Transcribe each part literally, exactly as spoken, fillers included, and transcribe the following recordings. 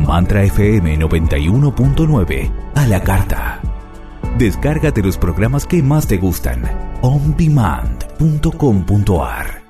Mantra F M noventa y uno punto nueve a la carta. Descárgate los programas que más te gustan. on demand punto com punto a r.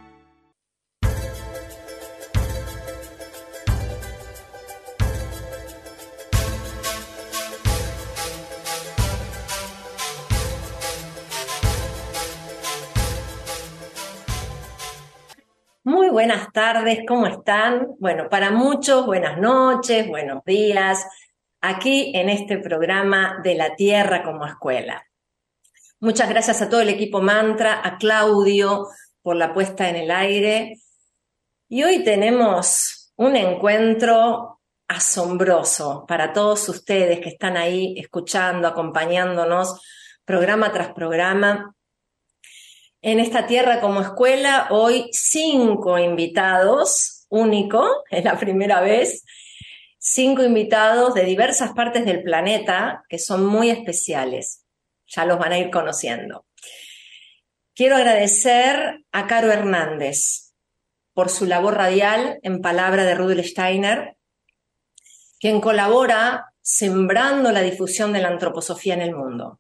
Muy buenas tardes, ¿cómo están? Bueno, para muchos, buenas noches, buenos días, aquí en este programa de la Tierra como Escuela. Muchas gracias a todo el equipo Mantra, a Claudio por la puesta en el aire. Y hoy tenemos un encuentro asombroso para todos ustedes que están ahí escuchando, acompañándonos, programa tras programa. En esta Tierra como Escuela, hoy cinco invitados, único, es la primera vez, cinco invitados de diversas partes del planeta que son muy especiales. Ya los van a ir conociendo. Quiero agradecer a Caro Hernández por su labor radial en palabra de Rudolf Steiner, quien colabora sembrando la difusión de la antroposofía en el mundo.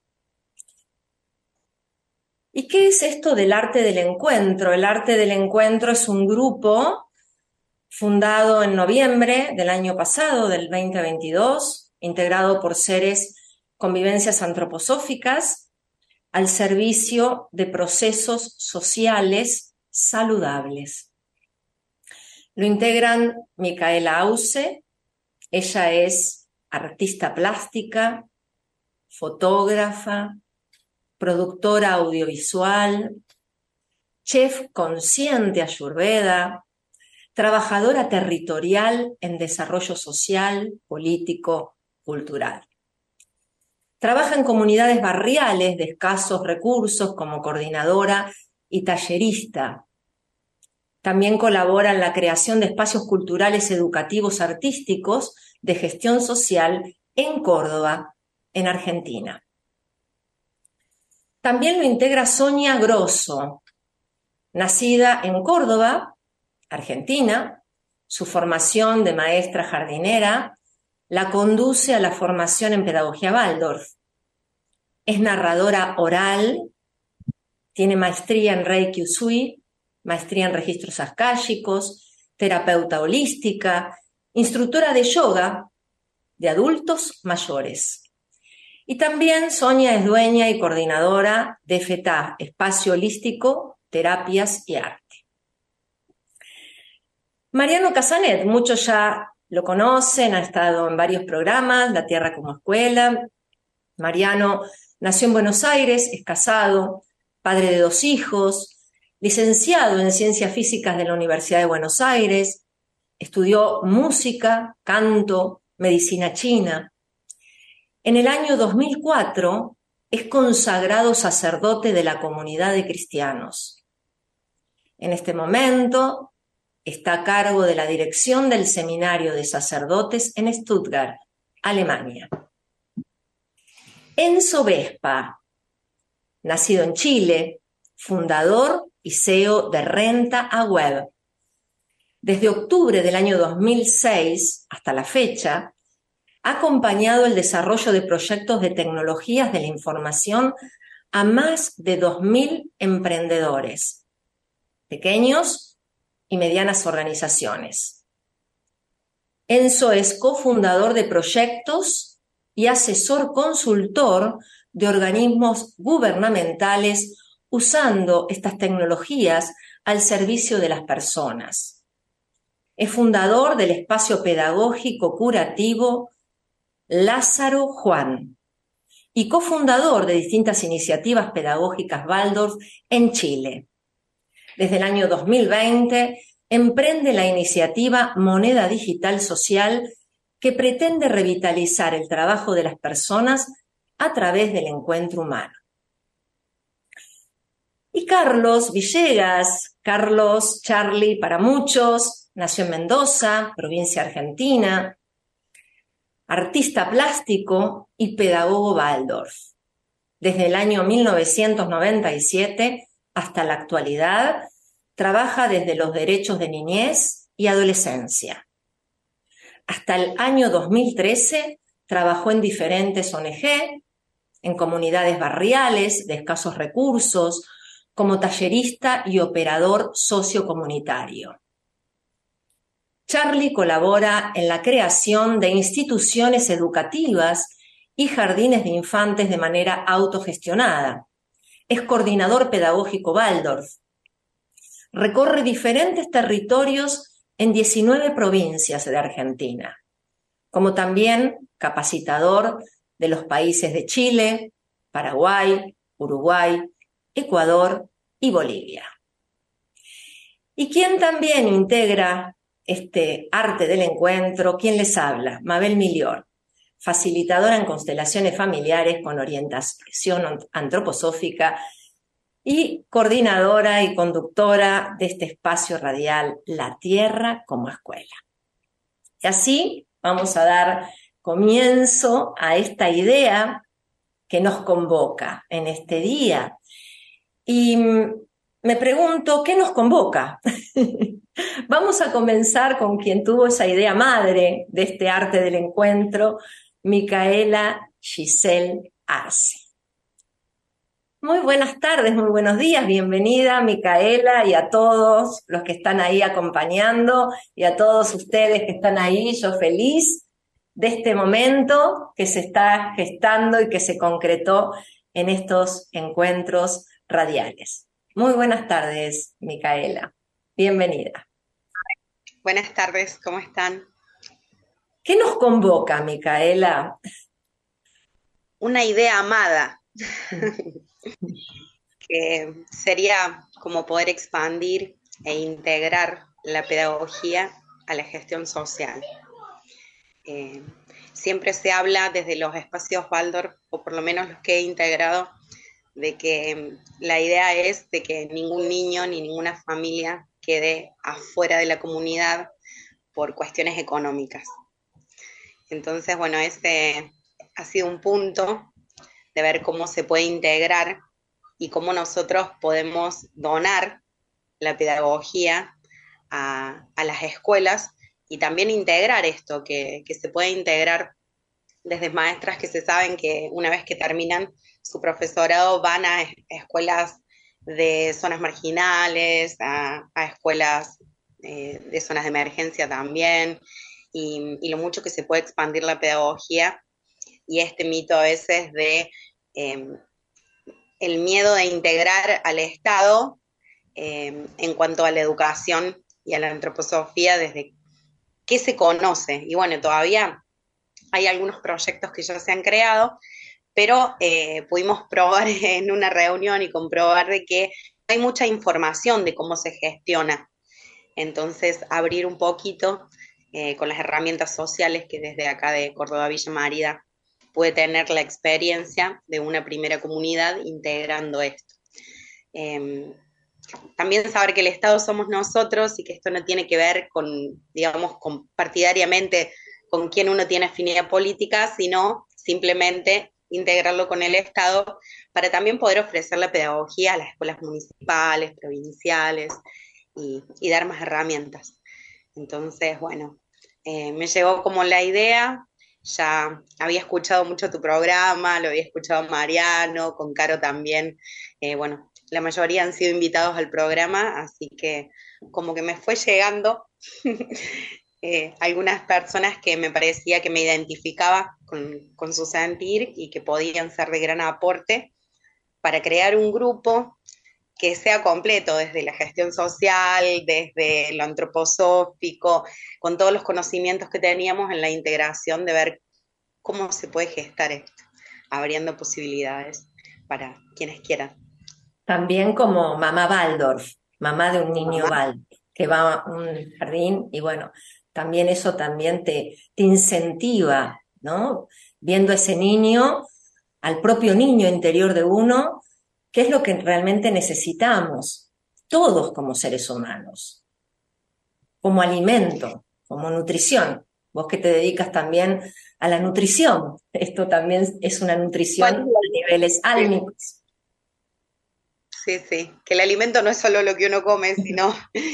¿Y qué es esto del arte del encuentro? El arte del encuentro es un grupo fundado en noviembre del año pasado, del veinte veintidós, integrado por seres con vivencias antroposóficas al servicio de procesos sociales saludables. Lo integran Micaela Auce, ella es artista plástica, fotógrafa, productora audiovisual, chef consciente ayurveda, trabajadora territorial en desarrollo social, político, cultural. Trabaja en comunidades barriales de escasos recursos como coordinadora y tallerista. También colabora en la creación de espacios culturales, educativos, artísticos, de gestión social en Córdoba, en Argentina. También lo integra Sonia Grosso, nacida en Córdoba, Argentina. Su formación de maestra jardinera la conduce a la formación en pedagogía Waldorf. Es narradora oral, tiene maestría en Reiki Usui, maestría en registros akáshicos, terapeuta holística, instructora de yoga de adultos mayores. Y también Sonia es dueña y coordinadora de F E T A, Espacio Holístico, Terapias y Arte. Mariano Casanet, muchos ya lo conocen, ha estado en varios programas, La Tierra como Escuela. Mariano nació en Buenos Aires, es casado, padre de dos hijos, licenciado en Ciencias Físicas de la Universidad de Buenos Aires, estudió música, canto, medicina china. En el año dos mil cuatro es consagrado sacerdote de la comunidad de cristianos. En este momento está a cargo de la dirección del Seminario de Sacerdotes en Stuttgart, Alemania. Enzo Vespa, nacido en Chile, fundador y C E O de Renta a Web. Desde octubre del año dos mil seis hasta la fecha, ha acompañado el desarrollo de proyectos de tecnologías de la información a más de dos mil emprendedores, pequeños y medianas organizaciones. Enzo es cofundador de proyectos y asesor consultor de organismos gubernamentales usando estas tecnologías al servicio de las personas. Es fundador del espacio pedagógico curativo Lázaro Juan y cofundador de distintas iniciativas pedagógicas Waldorf en Chile. Desde el año dos mil veinte emprende la iniciativa Moneda Digital Social que pretende revitalizar el trabajo de las personas a través del encuentro humano. Y Carlos Villegas, Carlos Charlie para muchos, nació en Mendoza, provincia argentina, artista plástico y pedagogo Waldorf. Desde el año mil novecientos noventa y siete hasta la actualidad, trabaja desde los derechos de niñez y adolescencia. Hasta el año dos mil trece trabajó en diferentes O N G, en comunidades barriales de escasos recursos, como tallerista y operador sociocomunitario. Charly colabora en la creación de instituciones educativas y jardines de infantes de manera autogestionada. Es coordinador pedagógico Waldorf. Recorre diferentes territorios en diecinueve provincias de Argentina, como también capacitador de los países de Chile, Paraguay, Uruguay, Ecuador y Bolivia. Y quien también integra este arte del encuentro, ¿quién les habla? Mabel Milior, facilitadora en constelaciones familiares con orientación antroposófica y coordinadora y conductora de este espacio radial La Tierra como Escuela. Y así vamos a dar comienzo a esta idea que nos convoca en este día. Y me pregunto, ¿qué nos convoca? Vamos a comenzar con quien tuvo esa idea madre de este arte del encuentro, Micaela Giselle Arce. Muy buenas tardes, muy buenos días, bienvenida Micaela y a todos los que están ahí acompañando y a todos ustedes que están ahí, yo feliz de este momento que se está gestando y que se concretó en estos encuentros radiales. Muy buenas tardes, Micaela, bienvenida. Buenas tardes, ¿cómo están? ¿Qué nos convoca, Micaela? Una idea amada. Que sería como poder expandir e integrar la pedagogía a la gestión social. Eh, siempre se habla desde los espacios Waldorf, o por lo menos los que he integrado, de que la idea es de que ningún niño ni ninguna familia quede afuera de la comunidad por cuestiones económicas. Entonces, bueno, ese ha sido un punto de ver cómo se puede integrar y cómo nosotros podemos donar la pedagogía a, a las escuelas y también integrar esto, que, que se puede integrar desde maestras que se saben que una vez que terminan su profesorado van a escuelas de zonas marginales, a, a escuelas eh, de zonas de emergencia también, y, y lo mucho que se puede expandir la pedagogía. Y este mito a veces de eh, el miedo de integrar al Estado eh, en cuanto a la educación y a la antroposofía desde qué se conoce. Y bueno, todavía hay algunos proyectos que ya se han creado, pero eh, pudimos probar en una reunión y comprobar de que hay mucha información de cómo se gestiona. Entonces, abrir un poquito eh, con las herramientas sociales que desde acá de Córdoba Villa María puede tener la experiencia de una primera comunidad integrando esto. Eh, también saber que el Estado somos nosotros y que esto no tiene que ver con, digamos, con partidariamente con quién uno tiene afinidad política, sino simplemente integrarlo con el Estado para también poder ofrecer la pedagogía a las escuelas municipales, provinciales y, y dar más herramientas. Entonces, bueno, eh, me llegó como la idea. Ya había escuchado mucho tu programa, lo había escuchado Mariano, con Caro también. Eh, bueno, la mayoría han sido invitados al programa, así que como que me fue llegando eh, algunas personas que me parecía que me identificaba con, con su sentir y que podían ser de gran aporte para crear un grupo que sea completo, desde la gestión social, desde lo antroposófico, con todos los conocimientos que teníamos en la integración de ver cómo se puede gestar esto, abriendo posibilidades para quienes quieran. También como mamá Waldorf, mamá de un niño Waldorf, que va a un jardín y bueno, también eso también te, te incentiva, ¿no? Viendo a ese niño, al propio niño interior de uno, ¿qué es lo que realmente necesitamos? Todos como seres humanos, como alimento, como nutrición. Vos que te dedicas también a la nutrición, esto también es una nutrición a niveles álmicos. Sí, sí, que el alimento no es solo lo que uno come, sino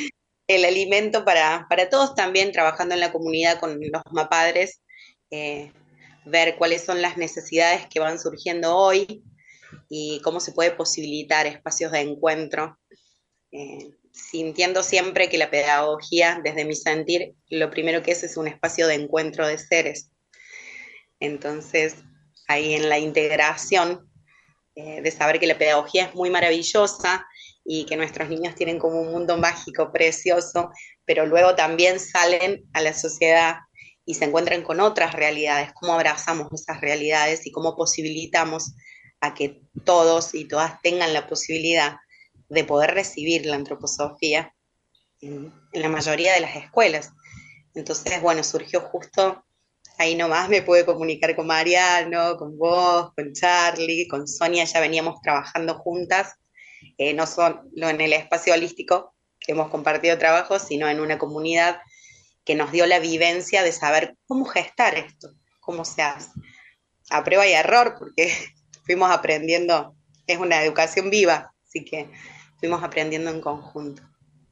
el alimento para, para todos, también trabajando en la comunidad con los mapadres, eh, ver cuáles son las necesidades que van surgiendo hoy y cómo se puede posibilitar espacios de encuentro, eh, sintiendo siempre que la pedagogía, desde mi sentir, lo primero que es es un espacio de encuentro de seres. Entonces, ahí en la integración, eh, de saber que la pedagogía es muy maravillosa y que nuestros niños tienen como un mundo mágico, precioso, pero luego también salen a la sociedad y se encuentran con otras realidades, cómo abrazamos esas realidades y cómo posibilitamos a que todos y todas tengan la posibilidad de poder recibir la antroposofía en, en la mayoría de las escuelas. Entonces, bueno, surgió justo ahí nomás, me pude comunicar con Mariano, con vos, con Charlie, con Sonia, ya veníamos trabajando juntas, eh, no solo en el espacio holístico que hemos compartido trabajo, sino en una comunidad que nos dio la vivencia de saber cómo gestar esto, cómo se hace, a prueba y error, porque fuimos aprendiendo, es una educación viva, así que fuimos aprendiendo en conjunto.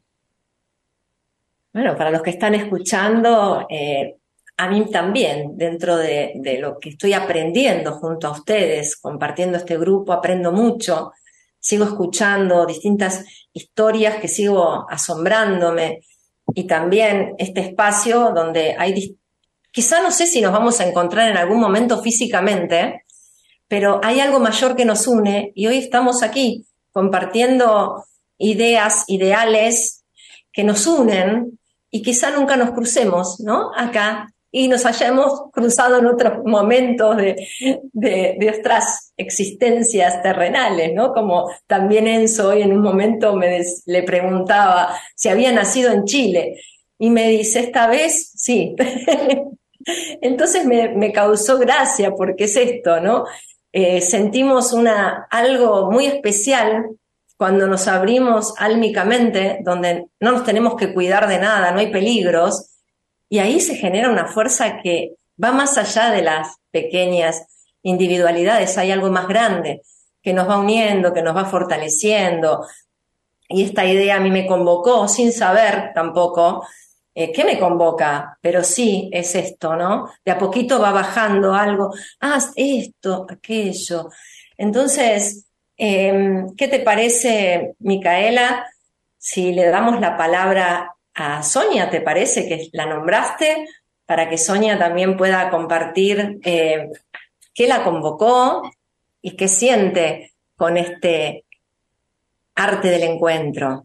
Bueno, para los que están escuchando, eh, a mí también, dentro de, de lo que estoy aprendiendo junto a ustedes, compartiendo este grupo, aprendo mucho, sigo escuchando distintas historias que sigo asombrándome, y también este espacio donde hay, quizá no sé si nos vamos a encontrar en algún momento físicamente, pero hay algo mayor que nos une, y hoy estamos aquí compartiendo ideas, ideales que nos unen, y quizá nunca nos crucemos, ¿no? Acá, y nos hayamos cruzado en otros momentos de, de, de otras existencias terrenales, ¿no? Como también Enzo hoy en un momento me des, le preguntaba si había nacido en Chile, y me dice, esta vez, sí. Entonces me, me causó gracia, porque es esto, ¿no? Eh, sentimos una, algo muy especial cuando nos abrimos álmicamente, donde no nos tenemos que cuidar de nada, no hay peligros, y ahí se genera una fuerza que va más allá de las pequeñas individualidades, hay algo más grande que nos va uniendo, que nos va fortaleciendo, y esta idea a mí me convocó, sin saber tampoco eh, qué me convoca, pero sí es esto, ¿no? De a poquito va bajando algo, ah, esto, aquello. Entonces, Eh, ¿qué te parece, Micaela, si le damos la palabra a Sonia? ¿Te parece que la nombraste? Para que Sonia también pueda compartir eh, qué la convocó y qué siente con este arte del encuentro.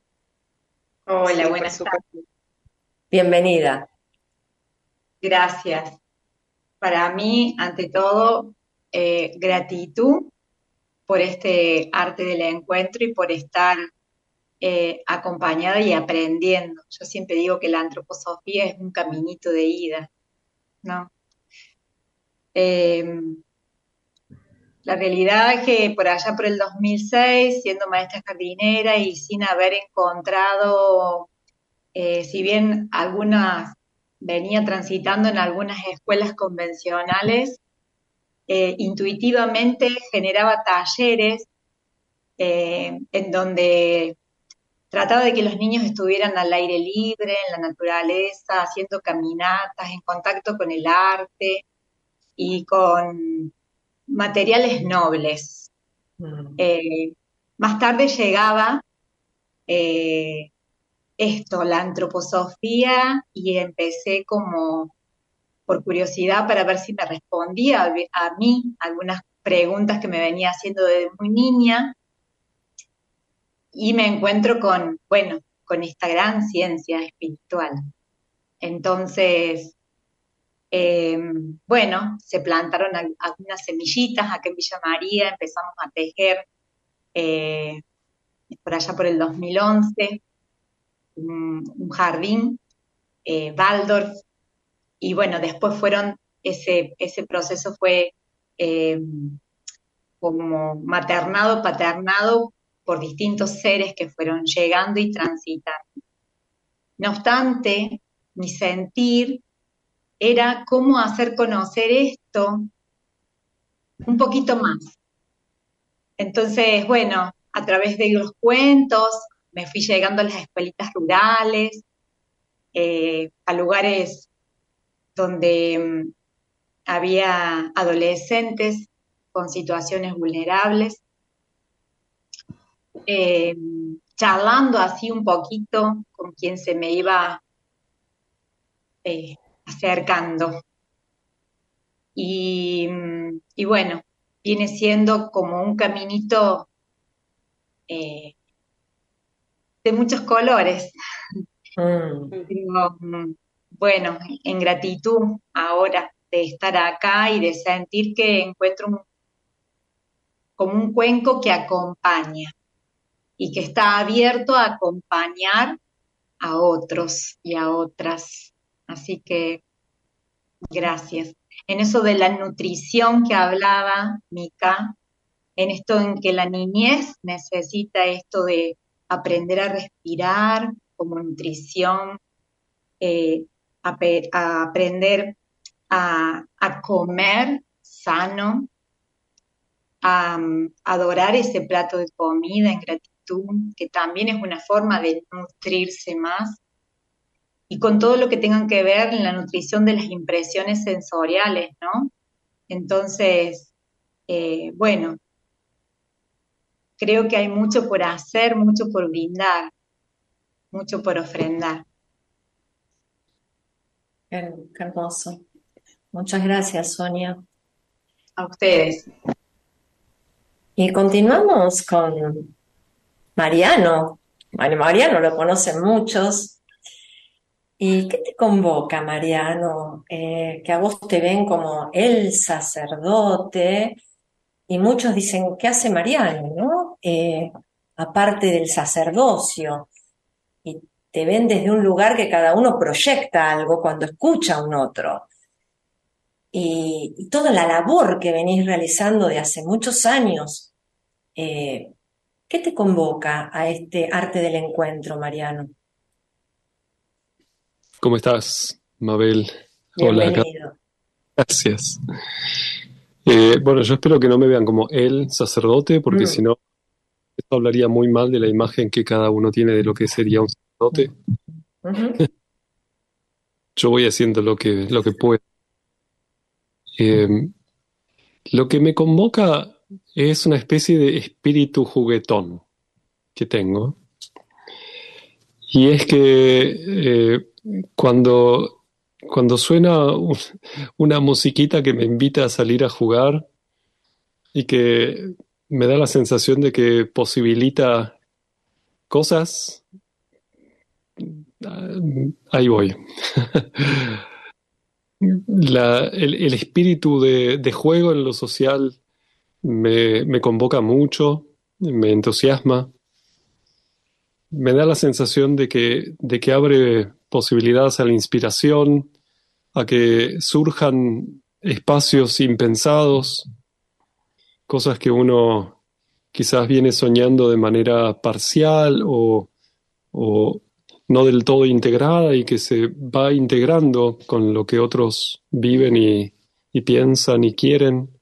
Hola, buenas tardes. Bienvenida. Gracias. Para mí, ante todo, eh, gratitud por este arte del encuentro y por estar eh, acompañada y aprendiendo. Yo siempre digo que la antroposofía es un caminito de ida, ¿no? Eh, la realidad es que por allá por el dos mil seis, siendo maestra jardinera y sin haber encontrado, eh, si bien algunas venía transitando en algunas escuelas convencionales, Eh, intuitivamente generaba talleres eh, en donde trataba de que los niños estuvieran al aire libre, en la naturaleza, haciendo caminatas, en contacto con el arte y con materiales nobles. Mm. Eh, más tarde llegaba eh, esto, la antroposofía, y empecé como por curiosidad para ver si me respondía a, a mí algunas preguntas que me venía haciendo desde muy niña, y me encuentro con, bueno, con esta gran ciencia espiritual. Entonces, eh, bueno, se plantaron algunas semillitas acá en Villa María, empezamos a tejer eh, por allá por el dos mil once, un, un jardín, eh, Waldorf. Y bueno, después fueron, ese, ese proceso fue eh, como maternado, paternado por distintos seres que fueron llegando y transitando. No obstante, mi sentir era cómo hacer conocer esto un poquito más. Entonces, bueno, a través de los cuentos, me fui llegando a las escuelitas rurales, eh, a lugares donde um, había adolescentes con situaciones vulnerables, eh, charlando así un poquito con quien se me iba eh, acercando. Y, y bueno, viene siendo como un caminito eh, de muchos colores. Mm. Pero, bueno, en gratitud ahora de estar acá y de sentir que encuentro un, como un cuenco que acompaña y que está abierto a acompañar a otros y a otras. Así que gracias. En eso de la nutrición que hablaba Mica, en esto en que la niñez necesita esto de aprender a respirar como nutrición, eh, a, a aprender a, a comer sano, a, a adorar ese plato de comida en gratitud, que también es una forma de nutrirse más, y con todo lo que tengan que ver en la nutrición de las impresiones sensoriales, ¿no? Entonces, eh, bueno, creo que hay mucho por hacer, mucho por brindar, mucho por ofrendar. Qué, qué hermoso. Muchas gracias, Sonia. A ustedes. Y continuamos con Mariano. Bueno, Mariano lo conocen muchos. ¿Y qué te convoca, Mariano? Eh, que a vos te ven como el sacerdote, y muchos dicen, ¿qué hace Mariano, no? Eh, aparte del sacerdocio, y te ven desde un lugar que cada uno proyecta algo cuando escucha a un otro. Y, y toda la labor que venís realizando de hace muchos años, eh, ¿qué te convoca a este arte del encuentro, Mariano? ¿Cómo estás, Mabel? Hola, acá. Bienvenido. Gracias. Eh, bueno, yo espero que no me vean como el sacerdote, porque Mm. si no, esto hablaría muy mal de la imagen que cada uno tiene de lo que sería un sacerdote. Uh-huh. Yo voy haciendo lo que, lo que puedo. Eh, lo que me convoca es una especie de espíritu juguetón que tengo. Y es que eh, cuando, cuando suena un- una musiquita que me invita a salir a jugar y que me da la sensación de que posibilita cosas, ah, ahí voy. La- el, el espíritu de, de juego en lo social me, me convoca mucho, me entusiasma, me da la sensación de que, de que abre posibilidades a la inspiración, a que surjan espacios impensados, cosas que uno quizás viene soñando de manera parcial o, o no del todo integrada y que se va integrando con lo que otros viven y, y piensan y quieren.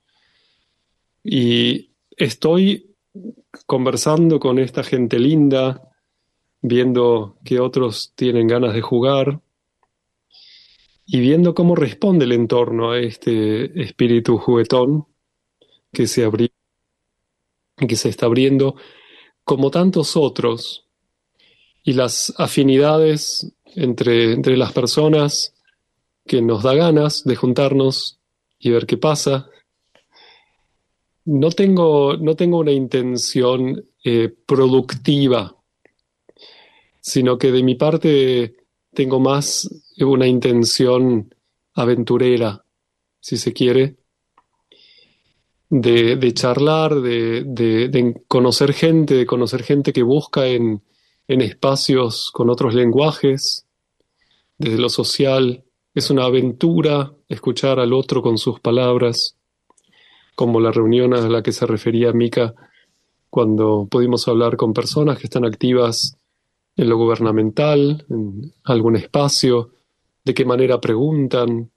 Y estoy conversando con esta gente linda, viendo que otros tienen ganas de jugar y viendo cómo responde el entorno a este espíritu juguetón que se abrió, que se está abriendo, como tantos otros, y las afinidades entre, entre las personas que nos da ganas de juntarnos y ver qué pasa. No tengo, no tengo una intención eh, productiva, sino que de mi parte tengo más una intención aventurera, si se quiere, de, de charlar, de, de, de conocer gente, de conocer gente que busca en, en espacios con otros lenguajes, desde lo social. Es una aventura escuchar al otro con sus palabras, como la reunión a la que se refería Mica cuando pudimos hablar con personas que están activas en lo gubernamental, en algún espacio, de qué manera preguntan,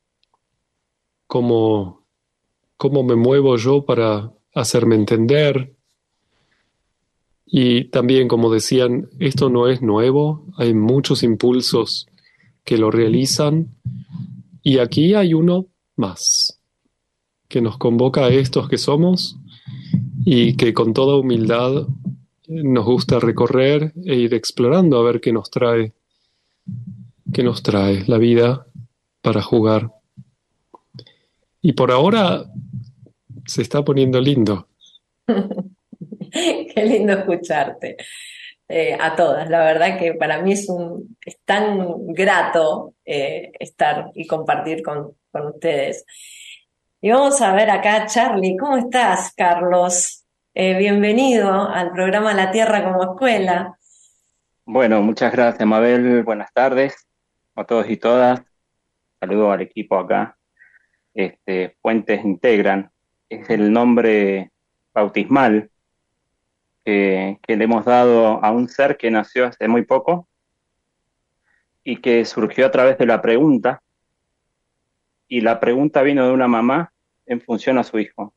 cómo, cómo me muevo yo para hacerme entender. Y también, como decían, esto no es nuevo, hay muchos impulsos que lo realizan, y aquí hay uno más, que nos convoca a estos que somos y que con toda humildad nos gusta recorrer e ir explorando a ver qué nos trae, qué nos trae la vida para jugar. Y por ahora se está poniendo lindo. Qué lindo escucharte. Eh, a todas, la verdad que para mí es, un, es tan grato eh, estar y compartir con, con ustedes. Y vamos a ver acá, Charlie, ¿cómo estás, Carlos? Eh, bienvenido al programa La Tierra como Escuela. Bueno, muchas gracias, Mabel. Buenas tardes a todos y todas. Saludo al equipo acá. Este, Fuentes Integran es el nombre bautismal que, que le hemos dado a un ser que nació hace muy poco y que surgió a través de la pregunta, y la pregunta vino de una mamá en función a su hijo.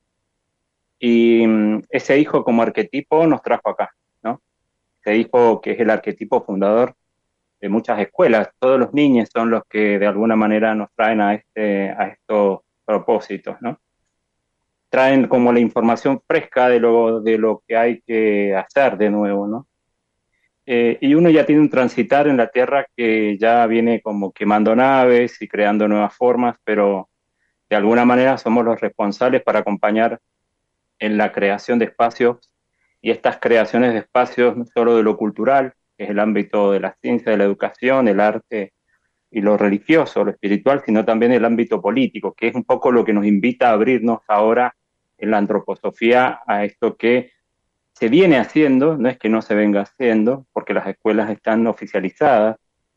Y mm, ese hijo como arquetipo nos trajo acá, ¿no? Ese hijo que es el arquetipo fundador de muchas escuelas. Todos los niños son los que de alguna manera nos traen a, este, a estos propósitos, ¿no? Traen como la información fresca de lo, de lo que hay que hacer de nuevo, ¿no? Eh, y uno ya tiene un transitar en la Tierra que ya viene como quemando naves y creando nuevas formas, pero de alguna manera somos los responsables para acompañar en la creación de espacios, y estas creaciones de espacios no solo de lo cultural, que es el ámbito de la ciencia, de la educación, el arte y lo religioso, lo espiritual, sino también el ámbito político, que es un poco lo que nos invita a abrirnos ahora en la antroposofía a esto que se viene haciendo, no es que no se venga haciendo, porque las escuelas están oficializadas,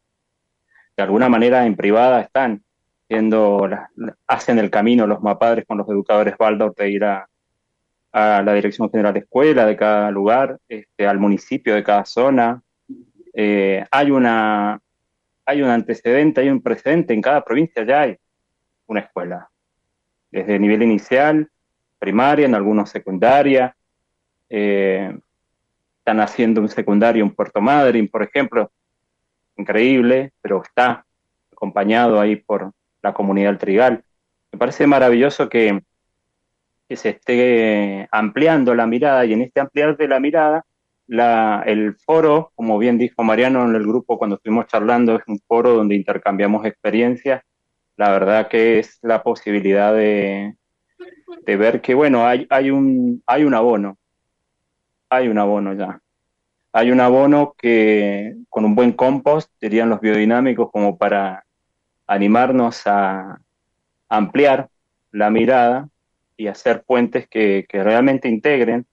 de alguna manera en privada están siendo, hacen el camino los mapadres con los educadores Waldorf de ir a, a la Dirección General de Escuela de cada lugar, este, al municipio de cada zona. Eh, hay una hay un antecedente, hay un precedente, en cada provincia ya hay una escuela, desde nivel inicial, primaria, en algunos secundaria, eh, están haciendo un secundario en Puerto Madryn, por ejemplo, increíble, pero está acompañado ahí por la comunidad del Trigal. Me parece maravilloso que, que se esté ampliando la mirada, y en este ampliar de la mirada, La, el foro, como bien dijo Mariano en el grupo cuando estuvimos charlando, es un foro donde intercambiamos experiencias. La verdad que es la posibilidad de, de ver que, bueno, hay, hay, un, hay un abono, hay un abono ya. Hay un abono que con un buen compost, dirían los biodinámicos, como para animarnos a ampliar la mirada y hacer puentes que, que realmente integren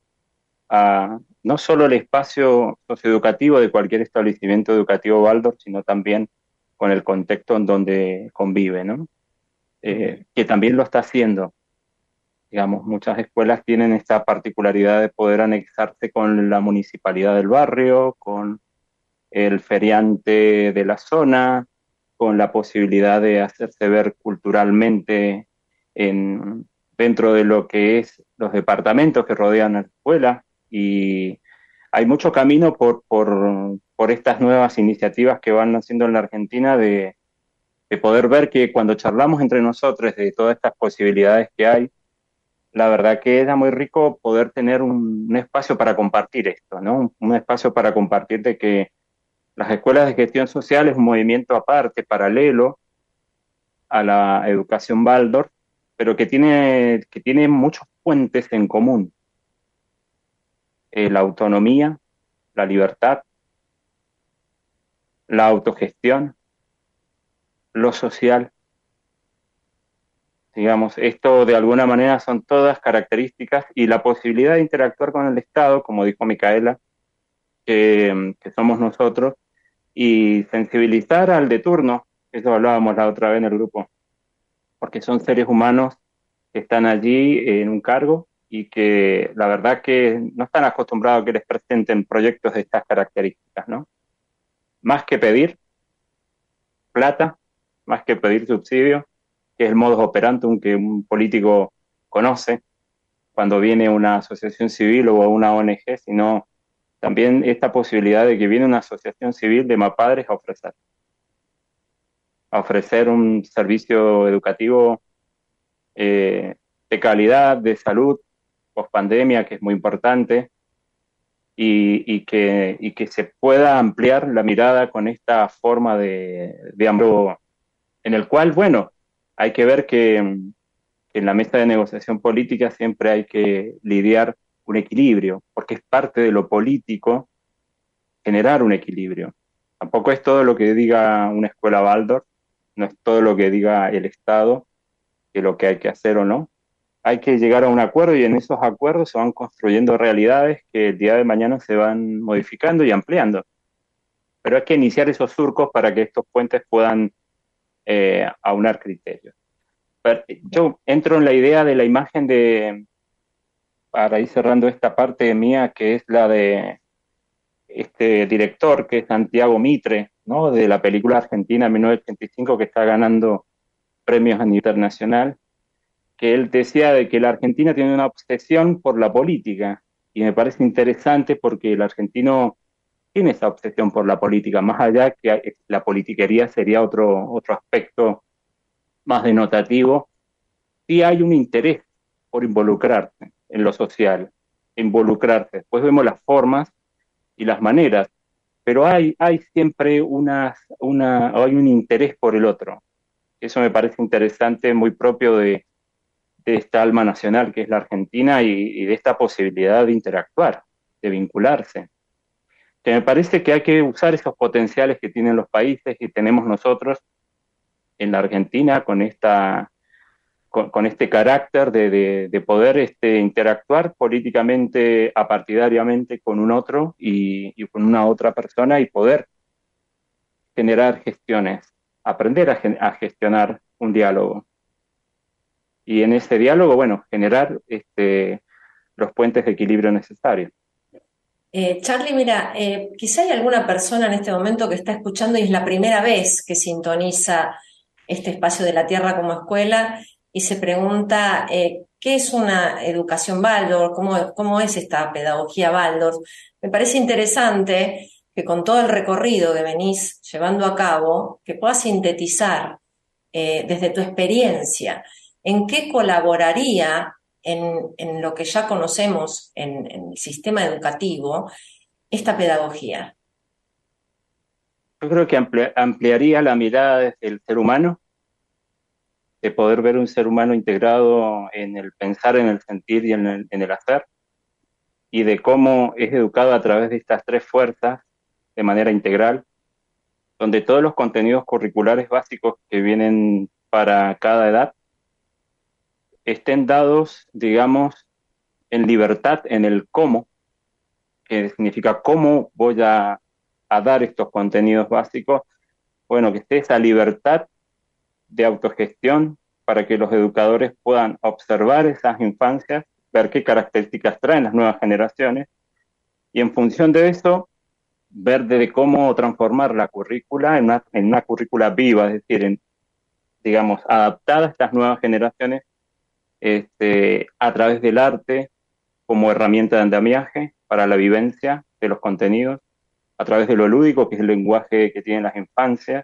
a no solo el espacio socioeducativo de cualquier establecimiento educativo Waldorf, sino también con el contexto en donde convive, ¿no? Eh, que también lo está haciendo. Digamos, muchas escuelas tienen esta particularidad de poder anexarse con la municipalidad del barrio, con el feriante de la zona, con la posibilidad de hacerse ver culturalmente en, dentro de lo que es los departamentos que rodean a la escuela. Y hay mucho camino por, por, por estas nuevas iniciativas que van haciendo en la Argentina de, de poder ver que cuando charlamos entre nosotros de todas estas posibilidades que hay, la verdad que era muy rico poder tener un, un espacio para compartir esto, ¿no? Un, un espacio para compartir de que las escuelas de gestión social es un movimiento aparte, paralelo a la educación Waldorf, pero que tiene, que tiene muchos puentes en común. Eh, la autonomía, la libertad, la autogestión, lo social. Digamos, esto de alguna manera son todas características, y la posibilidad de interactuar con el Estado, como dijo Micaela, que, que somos nosotros, y sensibilizar al de turno, eso hablábamos la otra vez en el grupo, porque son seres humanos que están allí en un cargo y que la verdad que no están acostumbrados a que les presenten proyectos de estas características, ¿no? Más que pedir plata, más que pedir subsidio, que es el modus operandi que un político conoce cuando viene una asociación civil o una O N G, sino también esta posibilidad de que viene una asociación civil de MAPADRES a ofrecer, a ofrecer un servicio educativo eh, de calidad, de salud, pospandemia, que es muy importante, y, y, que, y que se pueda ampliar la mirada con esta forma de, de AMLO, en el cual, bueno, hay que ver que, que en la mesa de negociación política siempre hay que lidiar un equilibrio, porque es parte de lo político generar un equilibrio. Tampoco es todo lo que diga una escuela Waldorf, no es todo lo que diga el Estado, que lo que hay que hacer o no. Hay que llegar a un acuerdo y en esos acuerdos se van construyendo realidades que el día de mañana se van modificando y ampliando. Pero hay que iniciar esos surcos para que estos puentes puedan eh, aunar criterios. Pero yo entro en la idea de la imagen de, para ir cerrando esta parte mía, que es la de este director, que es Santiago Mitre, ¿no? De la película argentina mil novecientos ochenta y cinco, que está ganando premios a nivel internacional, que él decía de que la Argentina tiene una obsesión por la política, y me parece interesante porque el argentino tiene esa obsesión por la política, más allá que la politiquería sería otro, otro aspecto más denotativo. Sí hay un interés por involucrarse en lo social, involucrarse. Después vemos las formas y las maneras, pero hay, hay siempre una, una, hay un interés por el otro. Eso me parece interesante, muy propio de, de esta alma nacional que es la Argentina y, y de esta posibilidad de interactuar, de vincularse. Que me parece que hay que usar esos potenciales que tienen los países y tenemos nosotros en la Argentina con esta con, con este carácter de, de, de poder este, interactuar políticamente, apartidariamente con un otro y, y con una otra persona y poder generar gestiones, aprender a, a gestionar un diálogo. Y en ese diálogo, bueno, generar este, los puentes de equilibrio necesarios. Eh, Charlie, mira, eh, quizá hay alguna persona en este momento que está escuchando y es la primera vez que sintoniza este espacio de la Tierra como escuela y se pregunta eh, ¿qué es una educación Waldorf? ¿Cómo, cómo es esta pedagogía Waldorf? Me parece interesante que con todo el recorrido que venís llevando a cabo, que puedas sintetizar eh, desde tu experiencia en qué colaboraría En, en lo que ya conocemos en, en el sistema educativo, esta pedagogía. Yo creo que ampli- ampliaría la mirada desde el ser humano, de poder ver un ser humano integrado en el pensar, en el sentir y en el, en el hacer, y de cómo es educado a través de estas tres fuerzas de manera integral, donde todos los contenidos curriculares básicos que vienen para cada edad estén dados, digamos, en libertad, en el cómo, que significa cómo voy a, a dar estos contenidos básicos, bueno, que esté esa libertad de autogestión para que los educadores puedan observar esas infancias, ver qué características traen las nuevas generaciones, y en función de eso, ver de cómo transformar la currícula en una, en una currícula viva, es decir, en, digamos, adaptada a estas nuevas generaciones, Este, a través del arte como herramienta de andamiaje para la vivencia de los contenidos, a través de lo lúdico, que es el lenguaje que tienen las infancias,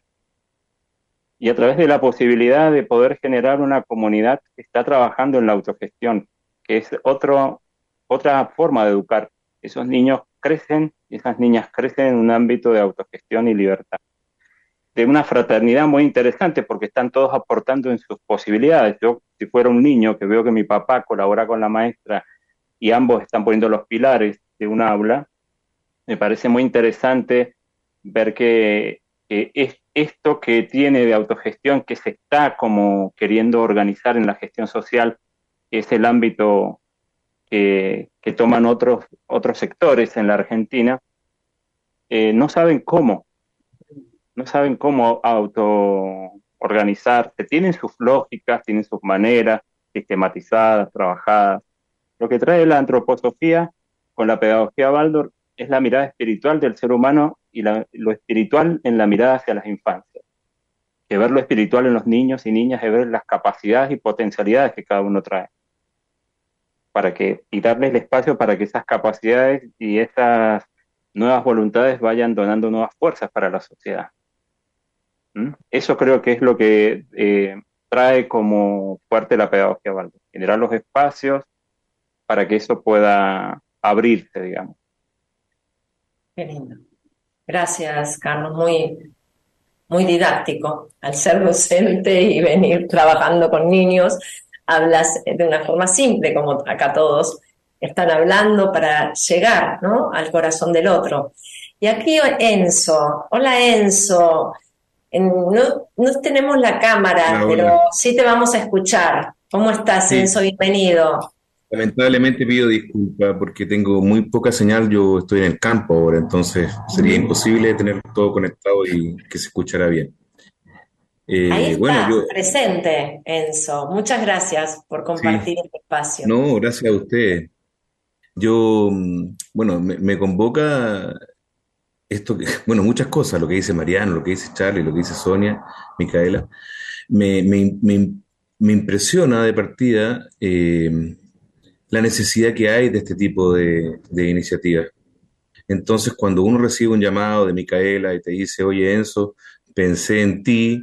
y a través de la posibilidad de poder generar una comunidad que está trabajando en la autogestión, que es otro, otra forma de educar. Esos niños crecen y esas niñas crecen en un ámbito de autogestión y libertad. De una fraternidad muy interesante porque están todos aportando en sus posibilidades. Yo, si fuera un niño que veo que mi papá colabora con la maestra y ambos están poniendo los pilares de un aula, me parece muy interesante ver que, que es esto que tiene de autogestión, que se está como queriendo organizar en la gestión social, que es el ámbito que, que toman otros, otros sectores en la Argentina, eh, no saben cómo. No saben cómo auto-organizarse, tienen sus lógicas, tienen sus maneras sistematizadas, trabajadas. Lo que trae la antroposofía con la pedagogía Waldorf es la mirada espiritual del ser humano y la, lo espiritual en la mirada hacia las infancias. Que ver lo espiritual en los niños y niñas es ver las capacidades y potencialidades que cada uno trae. Para que, y darles el espacio para que esas capacidades y esas nuevas voluntades vayan donando nuevas fuerzas para la sociedad. ¿Mm? Eso creo que es lo que eh, trae como fuerte la pedagogía Waldorf, generar los espacios para que eso pueda abrirse, digamos. Qué lindo. Gracias, Carlos. Muy, muy didáctico. Al ser docente y venir trabajando con niños, hablas de una forma simple, como acá todos están hablando, para llegar, ¿no?, al corazón del otro. Y aquí Enzo. Hola, Enzo. No, no tenemos la cámara, Hola, pero hola. sí te vamos a escuchar. ¿Cómo estás, Sí, Enzo? Bienvenido. lamentablemente pido disculpas porque tengo muy poca señal. Yo estoy en el campo ahora, entonces sería imposible tener todo conectado y que se escuchara bien. Ahí Eh, bueno, está, yo, presente, Enzo. Muchas gracias por sí, compartir este espacio. no, gracias a ustedes. Yo, mm, bueno, me, me convoca esto que, bueno, muchas cosas, lo que dice Mariano, lo que dice Charlie, lo que dice Sonia, Micaela. Me, me, me, me impresiona de partida eh, la necesidad que hay de este tipo de, de iniciativas. Entonces, cuando uno recibe un llamado de Micaela y te dice, oye Enzo, pensé en ti,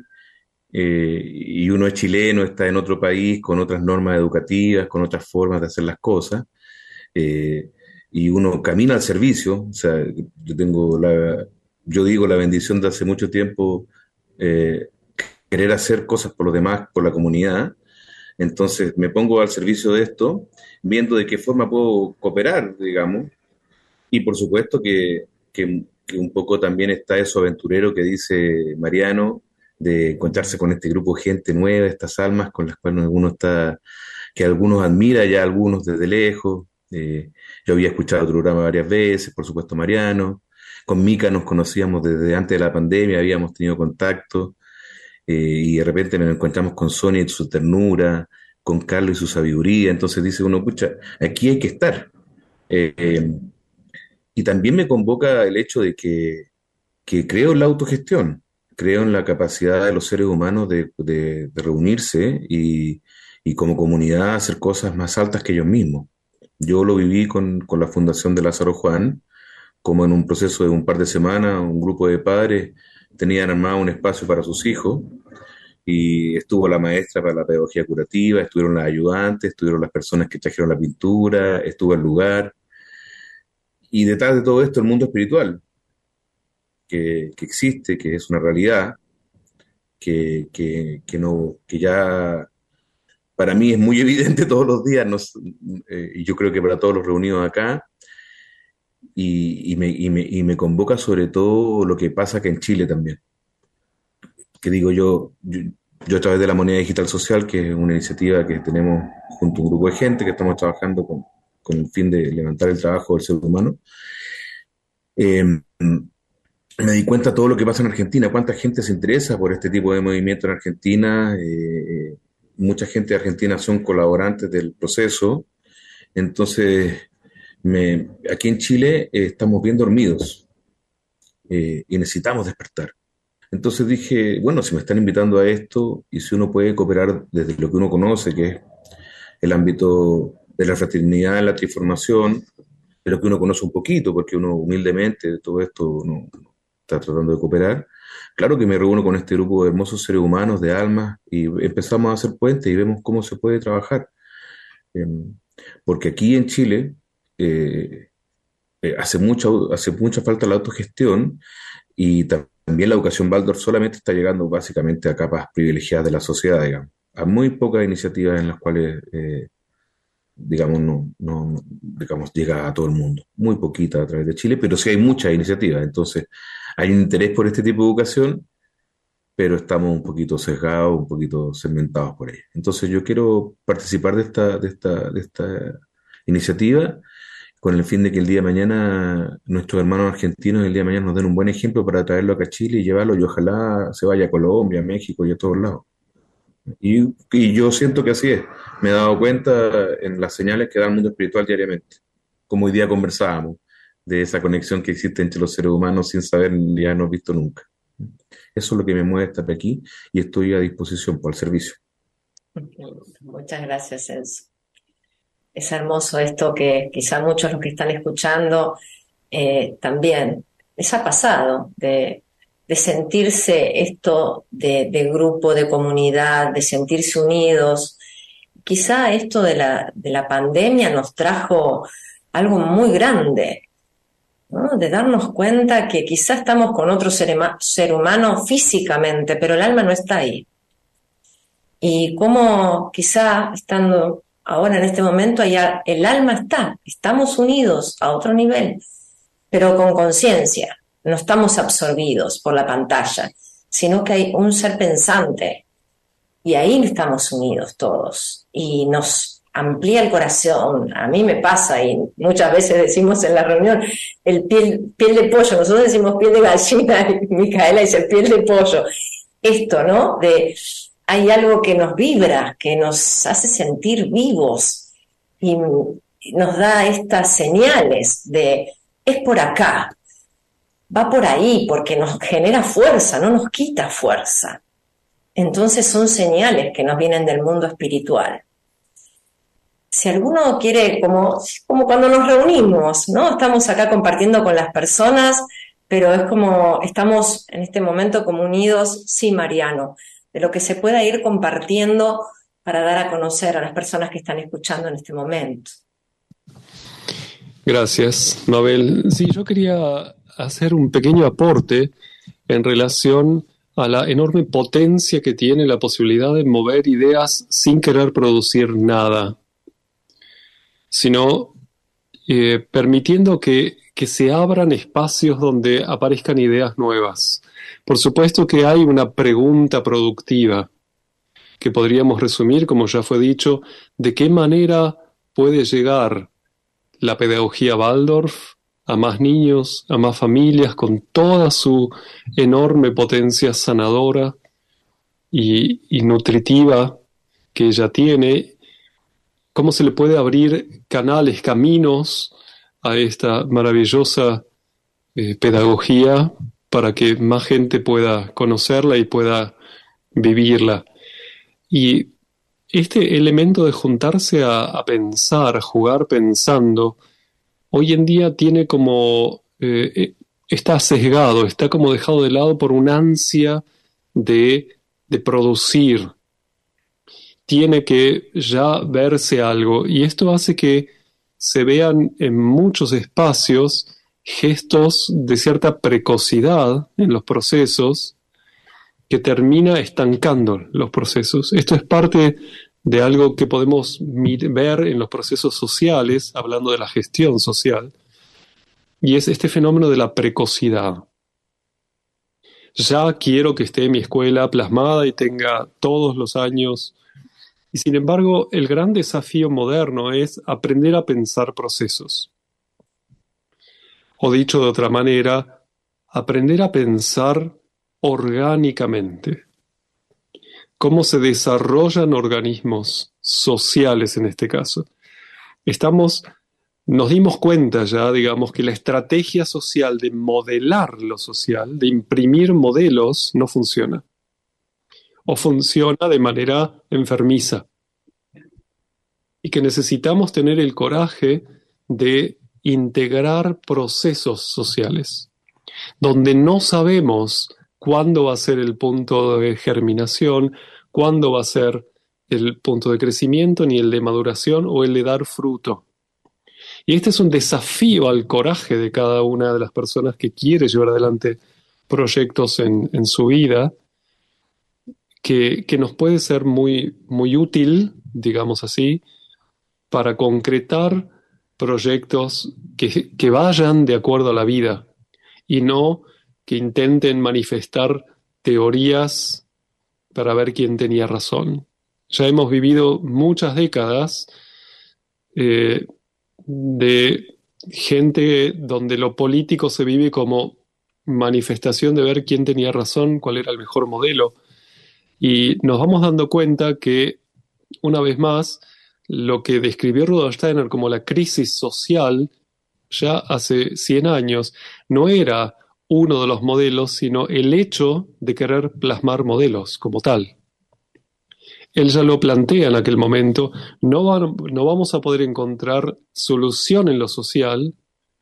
eh, y uno es chileno, está en otro país, con otras normas educativas, con otras formas de hacer las cosas, eh, y uno camina al servicio, o sea, yo tengo la, yo digo la bendición de hace mucho tiempo, eh, querer hacer cosas por los demás, por la comunidad. Entonces me pongo al servicio de esto, viendo de qué forma puedo cooperar, digamos. Y por supuesto que, que, que un poco también está eso aventurero que dice Mariano, de encontrarse con este grupo de gente nueva, estas almas con las cuales uno está, que algunos admira ya, algunos desde lejos. Eh, yo había escuchado tu programa varias veces, por supuesto Mariano. Con Mica nos conocíamos desde antes de la pandemia, habíamos tenido contacto, eh, y de repente nos encontramos con Sonia y su ternura, con Carlos y su sabiduría. Entonces dice uno, pucha, aquí hay que estar. Eh, eh, y también me convoca el hecho de que, que creo en la autogestión, creo en la capacidad de los seres humanos de, de- de reunirse y, y como comunidad hacer cosas más altas que ellos mismos. Yo lo viví con, con la Fundación de Lázaro Juan, como en un proceso de un par de semanas, un grupo de padres tenían armado un espacio para sus hijos y estuvo la maestra para la pedagogía curativa, estuvieron las ayudantes, estuvieron las personas que trajeron la pintura, estuvo el lugar. Y detrás de todo esto el mundo espiritual, que, que existe, que es una realidad, que, que, que, no, que ya para mí es muy evidente todos los días, no s- eh, y yo creo que para todos los reunidos acá, y, y me, y, me, y me convoca sobre todo lo que pasa acá en Chile también. Que digo yo, yo, yo a través de la moneda digital social, que es una iniciativa que tenemos junto a un grupo de gente que estamos trabajando con, con el fin de levantar el trabajo del ser humano, eh, me di cuenta de todo lo que pasa en Argentina, cuánta gente se interesa por este tipo de movimiento en Argentina. Eh, mucha gente de Argentina son colaborantes del proceso. Entonces, me, aquí en Chile eh, estamos bien dormidos, eh, y necesitamos despertar. Entonces dije, bueno, si me están invitando a esto y si uno puede cooperar desde lo que uno conoce, que es el ámbito de la fraternidad, la transformación, de lo que uno conoce un poquito, porque uno humildemente de todo esto no está tratando de cooperar. Claro que me reúno con este grupo de hermosos seres humanos, de almas, y empezamos a hacer puentes y vemos cómo se puede trabajar. Eh, porque aquí en Chile eh, eh, hace mucha, hace mucha falta la autogestión y ta- también la educación Waldorf solamente está llegando básicamente a capas privilegiadas de la sociedad, digamos. A muy pocas iniciativas en las cuales, eh, digamos, no, no, digamos, llega a todo el mundo. Muy poquita a través de Chile, pero sí hay muchas iniciativas. Entonces, hay un interés por este tipo de educación, pero estamos un poquito sesgados, un poquito segmentados por ella. Entonces, yo quiero participar de esta, de esta, de esta iniciativa con el fin de que el día de mañana nuestros hermanos argentinos el día de mañana nos den un buen ejemplo para traerlo acá a Chile y llevarlo, y ojalá se vaya a Colombia, a México y a todos lados. Y, y yo siento que así es. Me he dado cuenta en las señales que da el mundo espiritual diariamente. Como hoy día conversábamos, de esa conexión que existe entre los seres humanos sin saber ni habernos visto nunca. Eso es lo que me mueve estar aquí y estoy a disposición para el servicio. Muchas gracias, Enzo. Es hermoso esto que quizá muchos los que están escuchando eh, también les ha pasado de, de sentirse esto de, de grupo, de comunidad, de sentirse unidos. Quizá esto de la, de la pandemia nos trajo algo muy grande, ¿no? De darnos cuenta que quizá estamos con otro ser, ser humano físicamente, pero el alma no está ahí. Y cómo quizá estando ahora en este momento, allá, el alma está, estamos unidos a otro nivel, pero con conciencia, no estamos absorbidos por la pantalla, sino que hay un ser pensante y ahí estamos unidos todos y nos amplía el corazón. A mí me pasa y muchas veces decimos en la reunión el piel, piel de pollo, nosotros decimos piel de gallina y Micaela dice piel de pollo. Esto, ¿no? De hay algo que nos vibra, que nos hace sentir vivos y nos da estas señales de es por acá, va por ahí, porque nos genera fuerza, no nos quita fuerza. Entonces son señales que nos vienen del mundo espiritual. Si alguno quiere, como, como cuando nos reunimos, ¿no? Estamos acá compartiendo con las personas, pero es como estamos en este momento como unidos, sí, Mariano, de lo que se pueda ir compartiendo para dar a conocer a las personas que están escuchando en este momento. Gracias, Mabel. Sí, yo quería hacer un pequeño aporte en relación a la enorme potencia que tiene la posibilidad de mover ideas sin querer producir nada, sino eh, permitiendo que, que se abran espacios donde aparezcan ideas nuevas. Por supuesto que hay una pregunta productiva que podríamos resumir, como ya fue dicho, de qué manera puede llegar la pedagogía Waldorf a más niños, a más familias, con toda su enorme potencia sanadora y, y nutritiva que ella tiene. Cómo se le puede abrir canales, caminos a esta maravillosa eh, pedagogía para que más gente pueda conocerla y pueda vivirla. Y este elemento de juntarse a, a pensar, a jugar pensando, hoy en día tiene como, eh, está sesgado, está como dejado de lado por una ansia de, de producir. Tiene que ya verse algo, y esto hace que se vean en muchos espacios gestos de cierta precocidad en los procesos que termina estancando los procesos. Esto es parte de algo que podemos ver en los procesos sociales, hablando de la gestión social, y es este fenómeno de la precocidad. Ya quiero que esté mi escuela plasmada y tenga todos los años. Y sin embargo, el gran desafío moderno es aprender a pensar procesos. O dicho de otra manera, aprender a pensar orgánicamente. Cómo se desarrollan organismos sociales en este caso. Estamos, nos dimos cuenta ya, digamos, que la estrategia social de modelar lo social, de imprimir modelos, no funciona. O funciona de manera enfermiza. Y que necesitamos tener el coraje de integrar procesos sociales, donde no sabemos cuándo va a ser el punto de germinación, cuándo va a ser el punto de crecimiento, ni el de maduración o el de dar fruto. Y este es un desafío al coraje de cada una de las personas que quiere llevar adelante proyectos en, en su vida, que, que nos puede ser muy, muy útil, digamos así, para concretar proyectos que, que vayan de acuerdo a la vida y no que intenten manifestar teorías para ver quién tenía razón. Ya hemos vivido muchas décadas eh, de gente donde lo político se vive como manifestación de ver quién tenía razón, cuál era el mejor modelo. Y nos vamos dando cuenta que, una vez más, lo que describió Rudolf Steiner como la crisis social ya hace cien años no era uno de los modelos, sino el hecho de querer plasmar modelos como tal. Él ya lo plantea en aquel momento, no, va, no vamos a poder encontrar solución en lo social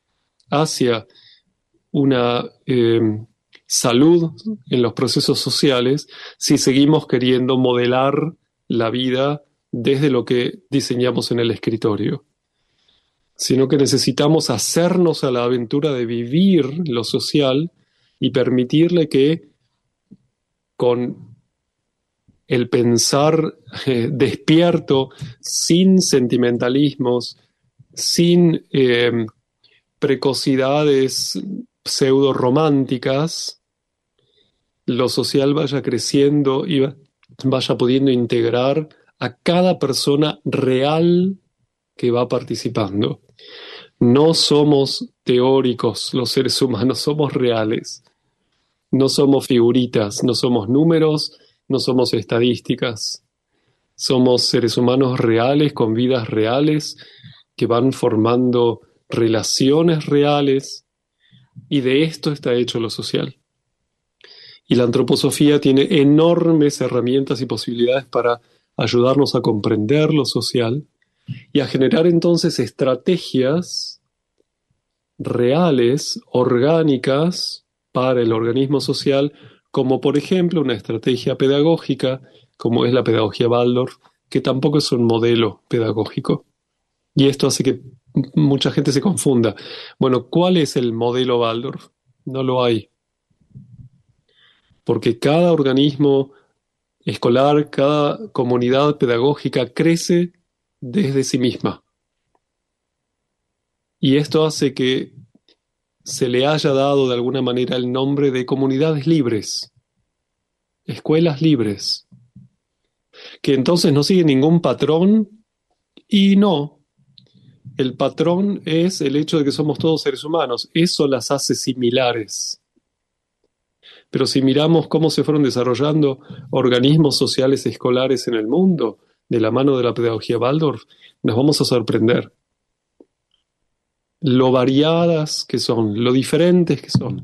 hacia una eh, salud en los procesos sociales si seguimos queriendo modelar la vida desde lo que diseñamos en el escritorio, sino que necesitamos hacernos a la aventura de vivir lo social y permitirle que con el pensar eh, despierto, sin sentimentalismos, sin eh, precocidades pseudo románticas, lo social vaya creciendo y va- vaya pudiendo integrar a cada persona real que va participando. No somos teóricos los seres humanos, somos reales. No somos figuritas, no somos números, no somos estadísticas. Somos seres humanos reales, con vidas reales, que van formando relaciones reales, y de esto está hecho lo social. Y la antroposofía tiene enormes herramientas y posibilidades para ayudarnos a comprender lo social y a generar entonces estrategias reales, orgánicas, para el organismo social, como por ejemplo una estrategia pedagógica, como es la pedagogía Waldorf, que tampoco es un modelo pedagógico. Y esto hace que mucha gente se confunda. Bueno, ¿cuál es el modelo Waldorf? No lo hay. Porque cada organismo escolar, cada comunidad pedagógica crece desde sí misma. Y esto hace que se le haya dado de alguna manera el nombre de comunidades libres, escuelas libres, que entonces no siguen ningún patrón y no. El patrón es el hecho de que somos todos seres humanos. Eso las hace similares. Pero si miramos cómo se fueron desarrollando organismos sociales escolares en el mundo, de la mano de la pedagogía Waldorf, nos vamos a sorprender. Lo variadas que son, lo diferentes que son.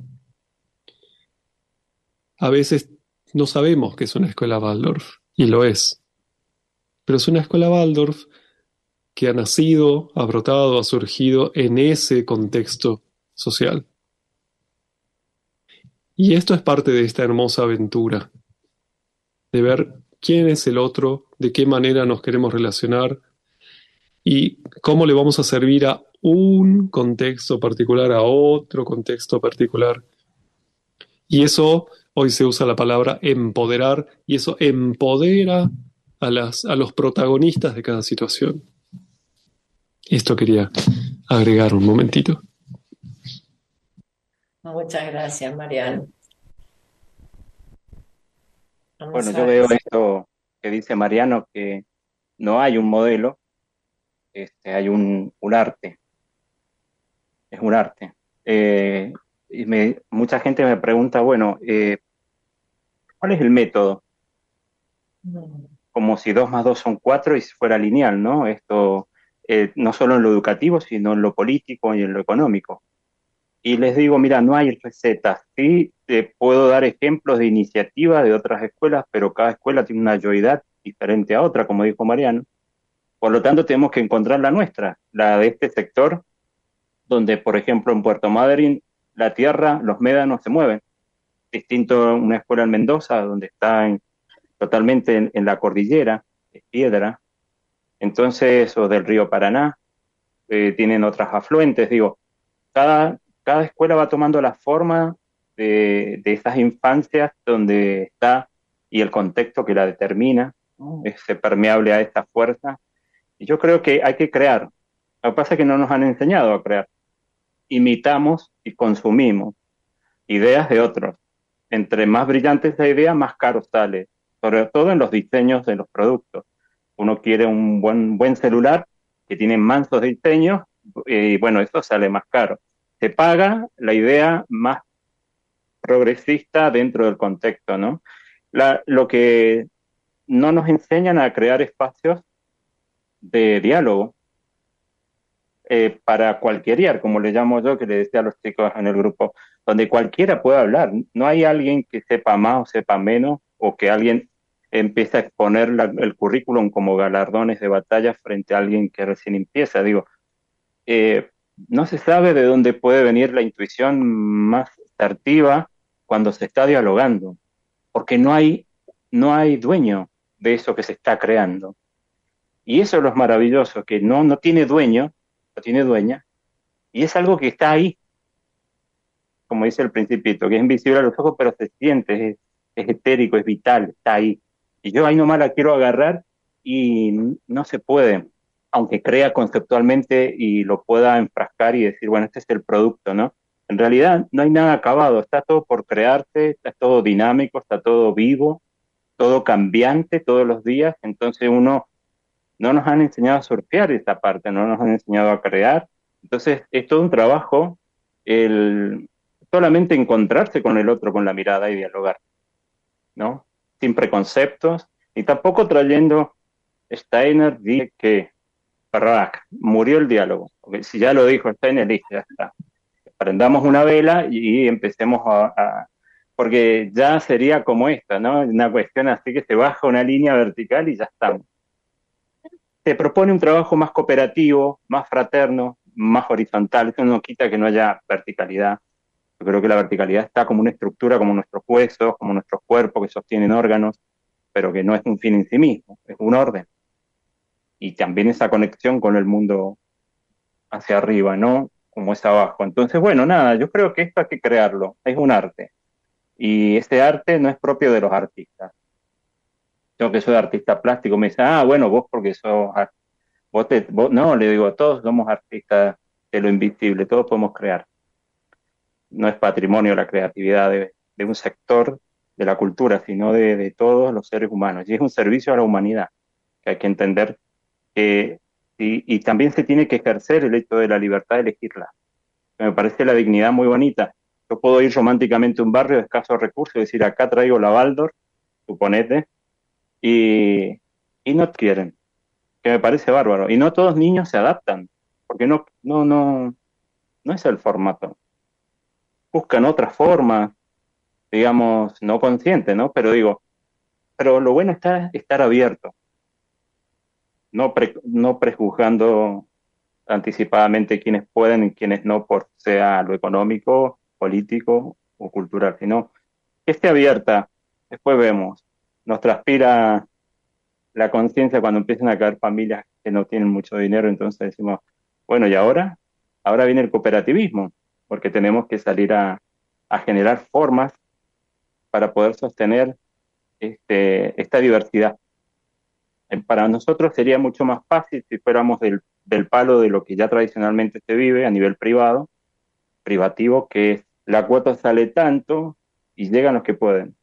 A veces no sabemos que es una escuela Waldorf, y lo es. Pero es una escuela Waldorf que ha nacido, ha brotado, ha surgido en ese contexto social. Y esto es parte de esta hermosa aventura, de ver quién es el otro, de qué manera nos queremos relacionar y cómo le vamos a servir a un contexto particular, a otro contexto particular. Y eso, hoy se usa la palabra empoderar, y eso empodera a, las, a los protagonistas de cada situación. Esto quería agregar un momentito. Muchas gracias, Mariano. Vamos Bueno, a yo ver. veo esto que dice Mariano, que no hay un modelo, este, hay un, un arte, es un arte. Eh, y me, mucha gente me pregunta, bueno, eh, ¿cuál es el método? Como si dos más dos son cuatro y fuera lineal, ¿no? Esto, eh, no solo en lo educativo, sino en lo político y en lo económico. Y les digo, mira, no hay recetas. Sí, te puedo dar ejemplos de iniciativas de otras escuelas, pero cada escuela tiene una yoidad diferente a otra, como dijo Mariano. Por lo tanto, tenemos que encontrar la nuestra, la de este sector, donde, por ejemplo, en Puerto Madryn, la tierra, los médanos se mueven. Distinto a una escuela en Mendoza, donde está en, totalmente en, en la cordillera, es piedra. Entonces, o del río Paraná, eh, tienen otras afluentes. Digo, cada, cada escuela va tomando la forma de, de esas infancias donde está y el contexto que la determina, ¿no? Es permeable a esta fuerza. Y yo creo que hay que crear. Lo que pasa es que no nos han enseñado a crear. Imitamos y consumimos ideas de otros. Entre más brillante esa idea, más caro sale, sobre todo en los diseños de los productos. Uno quiere un buen, buen celular que tiene mansos diseños y bueno, eso sale más caro. Se paga la idea más progresista dentro del contexto, ¿no? La, lo que no nos enseñan a crear espacios de diálogo eh, para cualquier, como le llamo yo, que le decía a los chicos en el grupo, donde cualquiera pueda hablar. No hay alguien que sepa más o sepa menos, o que alguien empiece a exponer la, el currículum como galardones de batalla frente a alguien que recién empieza. Digo, eh, no se sabe de dónde puede venir la intuición más asertiva cuando se está dialogando, porque no hay, no hay dueño de eso que se está creando. Y eso es lo maravilloso, que no, no tiene dueño, no tiene dueña, y es algo que está ahí, como dice el Principito, que es invisible a los ojos, pero se siente, es, es etérico, es vital, está ahí. Y yo ahí nomás la quiero agarrar y no se puede, aunque crea conceptualmente y lo pueda enfrascar y decir, bueno, este es el producto, ¿no? En realidad no hay nada acabado, está todo por crearse, está todo dinámico, está todo vivo, todo cambiante todos los días, entonces uno no nos han enseñado a surfear esta parte, no nos han enseñado a crear, entonces es todo un trabajo el solamente encontrarse con el otro con la mirada y dialogar, ¿no? Sin preconceptos, y tampoco trayendo, Steiner dice que Barak, murió el diálogo, porque si ya lo dijo Steiner, listo, ya está. Prendamos una vela y empecemos a, a, porque ya sería como esta, ¿no? Una cuestión así que se baja una línea vertical y ya estamos. Se propone un trabajo más cooperativo, más fraterno, más horizontal, eso no quita que no haya verticalidad. Yo creo que la verticalidad está como una estructura, como nuestros huesos, como nuestros cuerpos que sostienen órganos, pero que no es un fin en sí mismo, es un orden. Y también esa conexión con el mundo hacia arriba, ¿no? Como es abajo. Entonces, bueno, nada, yo creo que esto hay que crearlo, es un arte. Y ese arte no es propio de los artistas. Yo que soy artista plástico, me dicen, ah, bueno, vos porque sos, vos, te, vos no, le digo, todos somos artistas de lo invisible, todos podemos crear. No es patrimonio la creatividad de, de un sector de la cultura, sino de, de todos los seres humanos. Y es un servicio a la humanidad, que hay que entender que, y, y también se tiene que ejercer el hecho de la libertad de elegirla. Me parece la dignidad muy bonita. Yo puedo ir románticamente a un barrio de escasos recursos y decir, acá traigo la Waldorf, suponete, y, y no quieren, que me parece bárbaro. Y no todos los niños se adaptan, porque no, no, no, no es el formato. Buscan otras formas, digamos, no conscientes, ¿no? Pero digo, pero lo bueno está estar abierto, no, pre, no prejuzgando anticipadamente quiénes pueden y quiénes no, por sea lo económico, político o cultural, sino que esté abierta. Después vemos, nos transpira la conciencia cuando empiezan a caer familias que no tienen mucho dinero, entonces decimos, bueno, ¿y ahora? Ahora viene el cooperativismo, porque tenemos que salir a, a generar formas para poder sostener este, esta diversidad. Para nosotros sería mucho más fácil si fuéramos del, del palo de lo que ya tradicionalmente se vive a nivel privado, privativo, que es la cuota sale tanto y llegan los que pueden.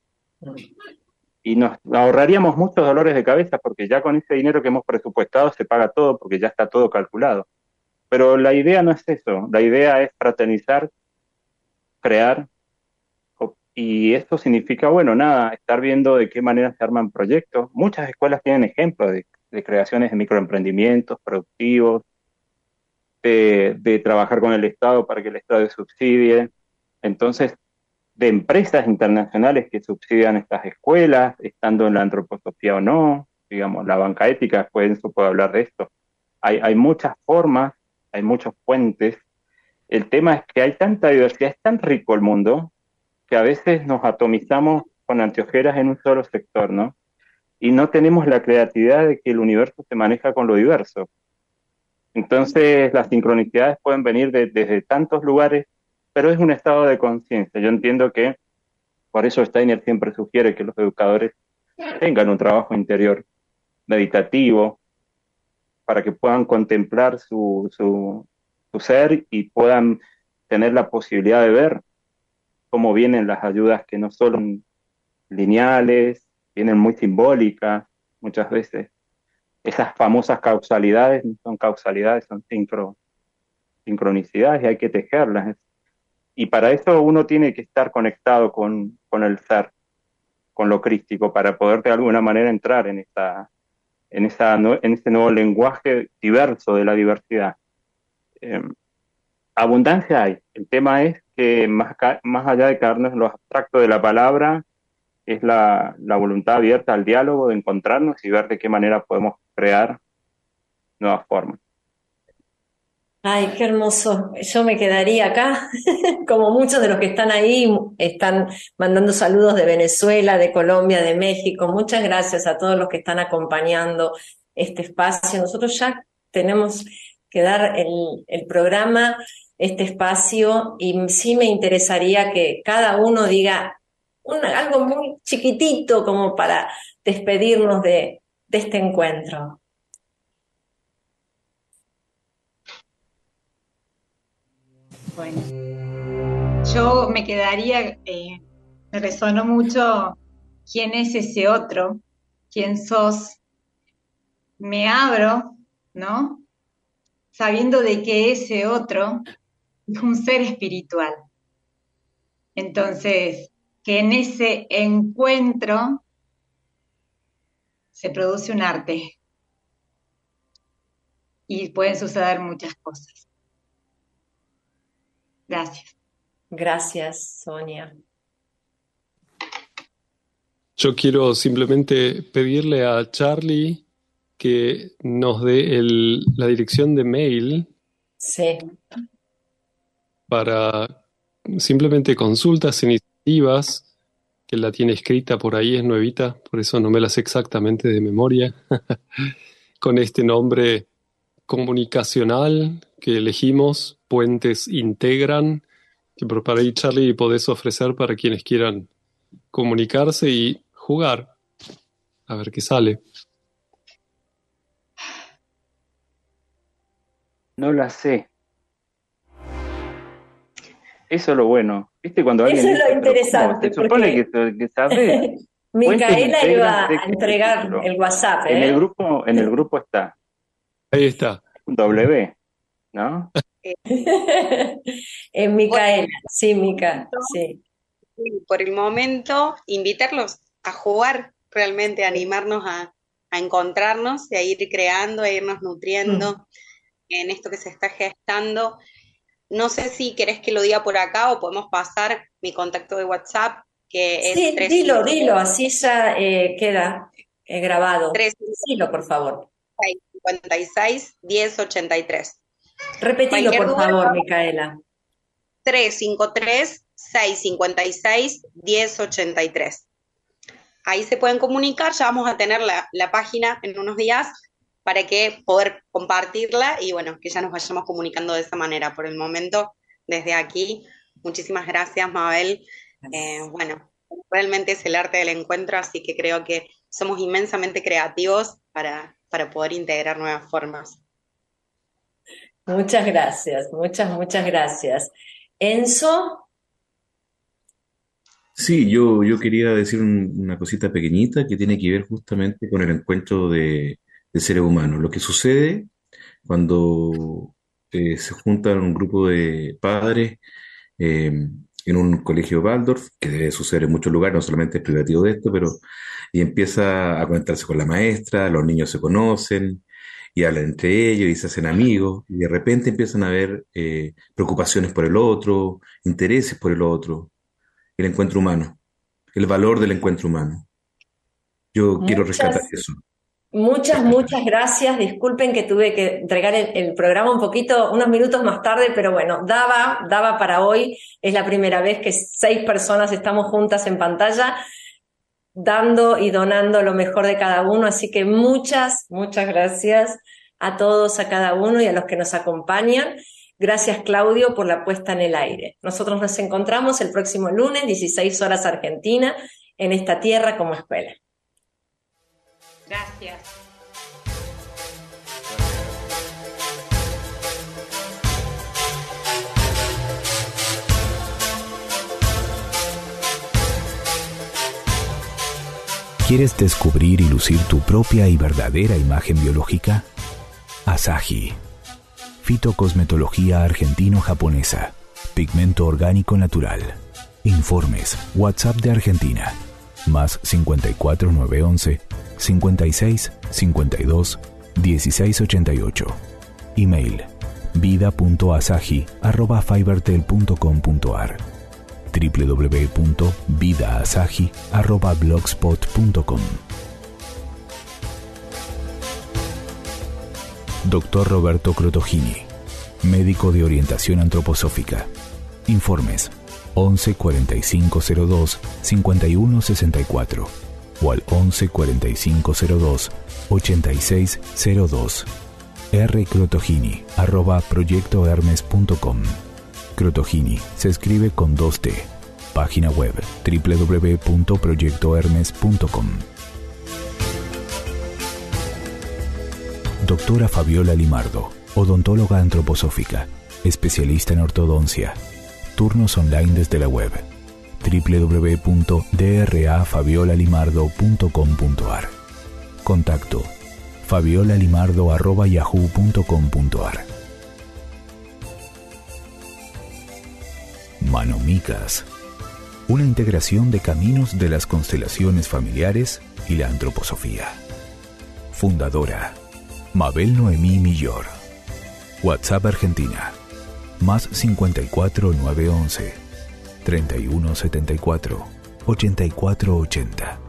Y nos ahorraríamos muchos dolores de cabeza porque ya con ese dinero que hemos presupuestado se paga todo porque ya está todo calculado. Pero la idea no es eso, la idea es fraternizar, crear, y esto significa, bueno, nada, estar viendo de qué manera se arman proyectos. Muchas escuelas tienen ejemplos de, de creaciones de microemprendimientos productivos, de, de trabajar con el Estado para que el Estado subsidie. Entonces, de empresas internacionales que subsidian estas escuelas, estando en la antroposofía o no, digamos, la banca ética, después Enzo puede hablar de esto. Hay, hay muchas formas, hay muchos puentes. El tema es que hay tanta diversidad, es tan rico el mundo, que a veces nos atomizamos con anteojeras en un solo sector, ¿no? Y no tenemos la creatividad de que el universo se maneja con lo diverso. Entonces, las sincronicidades pueden venir de, desde tantos lugares, pero es un estado de conciencia. Yo entiendo que, por eso Steiner siempre sugiere que los educadores tengan un trabajo interior meditativo, para que puedan contemplar su, su, su ser y puedan tener la posibilidad de ver cómo vienen las ayudas que no son lineales, vienen muy simbólicas muchas veces. Esas famosas causalidades no son causalidades, son sincro, sincronicidades y hay que tejerlas. Y para eso uno tiene que estar conectado con, con el ser, con lo crístico, para poder de alguna manera entrar en, esa, en, esa, en ese nuevo lenguaje diverso de la diversidad. Eh, abundancia hay. El tema es que más, más allá de quedarnos en lo abstracto de la palabra, es la, la voluntad abierta al diálogo, de encontrarnos y ver de qué manera podemos crear nuevas formas. Ay, qué hermoso. Yo me quedaría acá, como muchos de los que están ahí, están mandando saludos de Venezuela, de Colombia, de México. Muchas gracias a todos los que están acompañando este espacio. Nosotros ya tenemos que dar el, el programa, este espacio, y sí me interesaría que cada uno diga una, algo muy chiquitito como para despedirnos de, de este encuentro. Bueno, yo me quedaría, eh, me resonó mucho quién es ese otro, quién sos. Me abro, ¿no? Sabiendo de que ese otro es un ser espiritual. Entonces, que en ese encuentro se produce un arte y pueden suceder muchas cosas. Gracias. Gracias, Sonia. Yo quiero simplemente pedirle a Charlie que nos dé el, la dirección de mail. Sí. Para simplemente consultas, iniciativas, que la tiene escrita por ahí, es nuevita, por eso no me la sé exactamente de memoria, con este nombre comunicacional que elegimos, Puentes Integran, que por ahí, Charlie, podés ofrecer para quienes quieran comunicarse y jugar, a ver qué sale. No la sé. Eso es lo bueno. ¿Viste cuando alguien Eso es dice, lo interesante. Se supone porque que, que sabés. Micaela iba a entregar el WhatsApp, ¿eh? En el grupo, en el grupo está. Ahí está. W, ¿no? En Micaela, sí, Mica, sí. Por el momento, invitarlos a jugar, realmente animarnos a, a encontrarnos y a ir creando, a irnos nutriendo mm. en esto que se está gestando. No sé si querés que lo diga por acá o podemos pasar mi contacto de WhatsApp, que sí, es... tres, dilo, cinco, dilo, así ya eh, queda eh, grabado. tres, dilo, por favor. seis cincuenta y seis, diez ochenta y tres. Repetilo, por duda, favor, Micaela. tres cinco tres, seis cinco seis, diez ochenta y tres. Ahí se pueden comunicar, ya vamos a tener la, la página en unos días para que poder compartirla y bueno, que ya nos vayamos comunicando de esa manera. Por el momento, desde aquí, muchísimas gracias, Mabel. Eh, bueno, realmente es el arte del encuentro, así que creo que somos inmensamente creativos para, para poder integrar nuevas formas. Muchas gracias, muchas, muchas gracias. Enzo. Sí, yo, yo quería decir un, una cosita pequeñita que tiene que ver justamente con el encuentro de, de seres humanos. Lo que sucede cuando eh, se juntan un grupo de padres eh, en un colegio Waldorf, que debe suceder en muchos lugares, no solamente es privativo de esto, pero y empieza a conectarse con la maestra, los niños se conocen y hablan entre ellos y se hacen amigos, y de repente empiezan a haber eh, preocupaciones por el otro, intereses por el otro, el encuentro humano, el valor del encuentro humano. Yo muchas, quiero rescatar eso. Muchas, muchas gracias. Disculpen que tuve que entregar el, el programa un poquito, unos minutos más tarde, pero bueno, daba, daba para hoy. Es la primera vez que seis personas estamos juntas en pantalla, dando y donando lo mejor de cada uno, así que muchas, muchas gracias a todos, a cada uno y a los que nos acompañan. Gracias, Claudio, por la puesta en el aire. Nosotros nos encontramos el próximo lunes, dieciséis horas Argentina, en esta tierra como escuela. Gracias. ¿Quieres descubrir y lucir tu propia y verdadera imagen biológica? Asahi. Fitocosmetología argentino-japonesa. Pigmento orgánico natural. Informes. WhatsApp de Argentina. Más cincuenta y cuatro nueve once, cincuenta y seis, cincuenta y dos, dieciséis ochenta y ocho. Email. vida punto asahi arroba fibertel punto com punto ar. doble u doble u doble u punto vida asahi arroba blogspot punto com. Doctor Roberto Crotogini, médico de orientación antroposófica. Informes once cuarenta y cinco cero dos cincuenta y uno sesenta y cuatro o al once cuarenta y cinco cero dos ochenta y seis cero dos. R. Crotogini arroba proyectohermes punto com. Crotogini se escribe con dos T. Página web doble u doble u doble u punto proyecto hermes punto com. Doctora Fabiola Limardo, odontóloga antroposófica, especialista en ortodoncia. Turnos online desde la web doble u doble u doble u punto d r a fabiola limardo punto com punto a r. Contacto fabiolalimardo arroba yahoo punto com punto a r. Manomicas, una integración de caminos de las constelaciones familiares y la antroposofía. Fundadora Mabel Noemí Millor. WhatsApp Argentina más cincuenta y cuatro nueve once treinta y uno setenta y cuatro ochenta y cuatro ochenta.